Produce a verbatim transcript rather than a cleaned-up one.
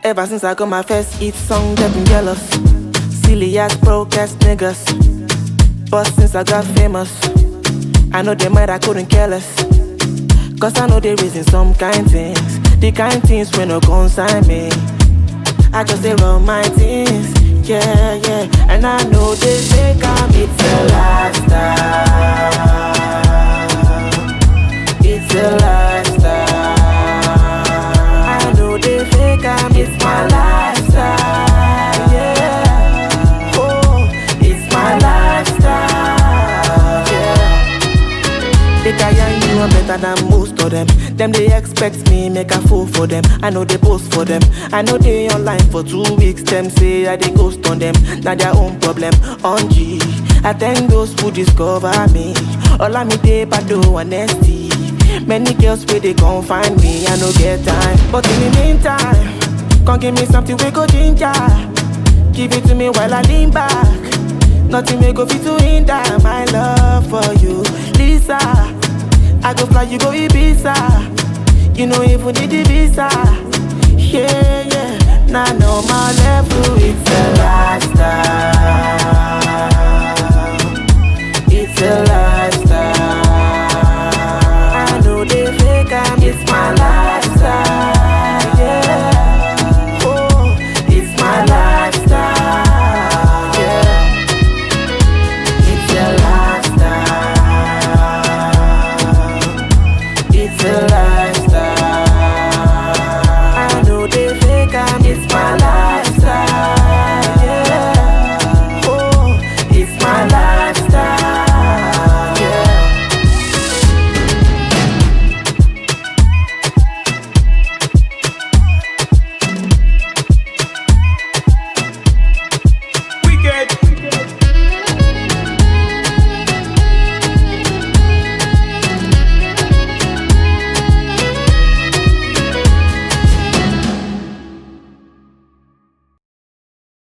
Ever since I got my first hit song, they've been jealous. Silly ass, broke ass niggas. But since I got famous, I know they might I couldn't care less. Cause I know they raising some kind things. The kind things when no consign me. I just they run my things, yeah, yeah. And I know they say I'm it's a lifestyle. It's a lifestyle. I know they fake I'm it's my lifestyle, yeah. Oh, it's my lifestyle, yeah. They can you know better than most of them. Them they expect me make a fool for them. I know they post for them. I know they online for two weeks. Them say I they ghost on them. Now their own problem. On G, I thank those who discover me. All I me they but do honesty. Many girls where they gon' find me. I no get time, but in the meantime, come give me something we go ginger. Give it to me while I lean back. Nothing may go fit to hinder my love for you, Lisa. I go fly, you go Ibiza. You know even need the visa. Yeah, yeah. Now know my level, it's a lifestyle. It's a lifestyle.